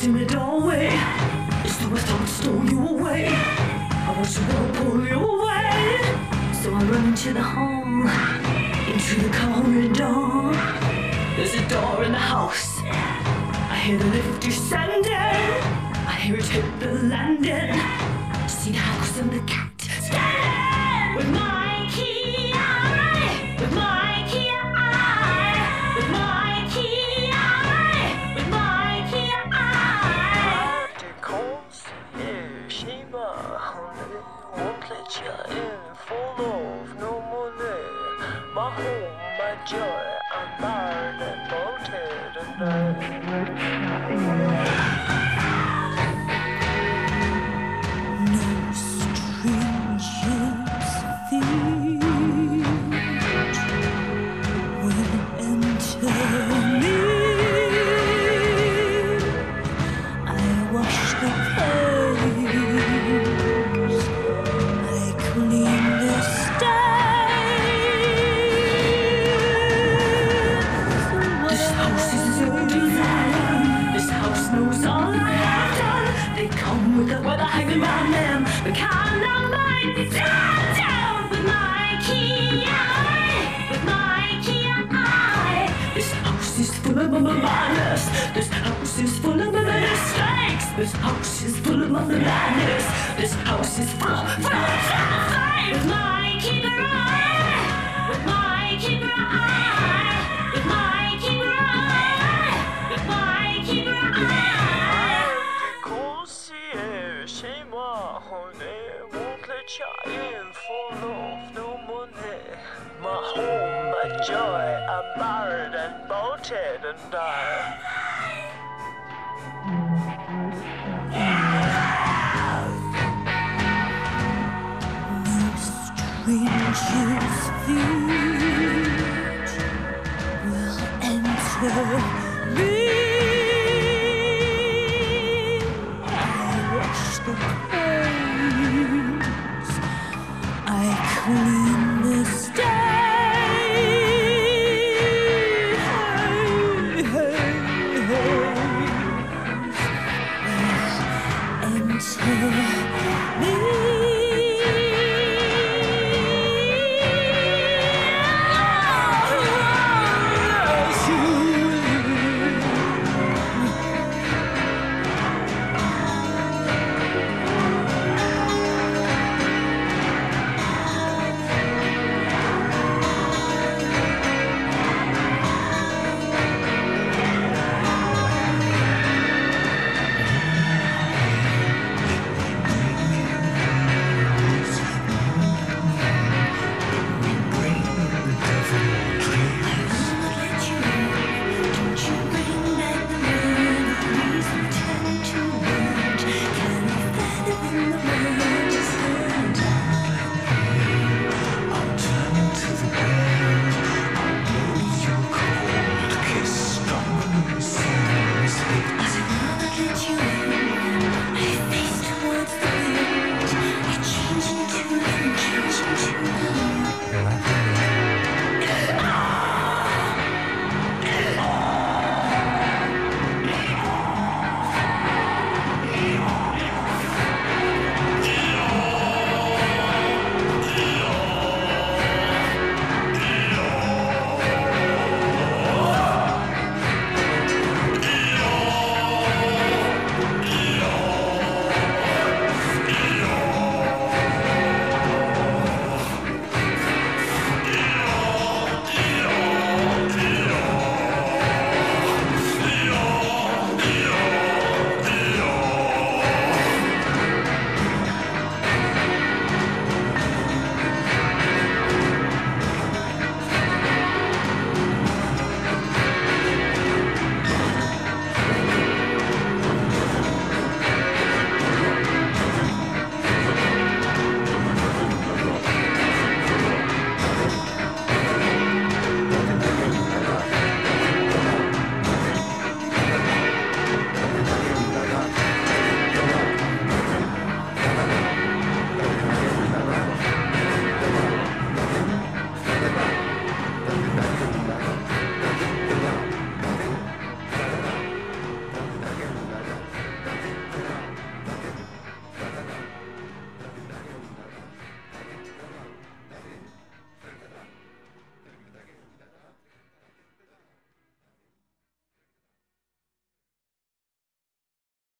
in the doorway. It's the I thought stole you away. I want to go pull you away. So I run into the hall, into the corridor. There's a door in the house. I hear the lift descending. I hear it hit the landing. See the house and the cat standing with my key eye, with my key eye, with my key eye, with my key eye. The concierge, she won't let you in, full of no money. My home, my joy, I'm married and bolted No stranger's feet will enter me. I wash the plates, I clean the stains. This house is so divine. This house knows all I have done. They come with the weather hanging round them. The kind of mind down with my key eye, with my key eye. This house is full of madness. This house is full of mistakes. This house is full of madness. This house is full of with my keeper eye, with my keeper eye, with my keeper eye, with my keeper eye. The concierge, she won't let you in, full of no money. My home, my joy, I'm married and bolted and died. Stranger's feet will enter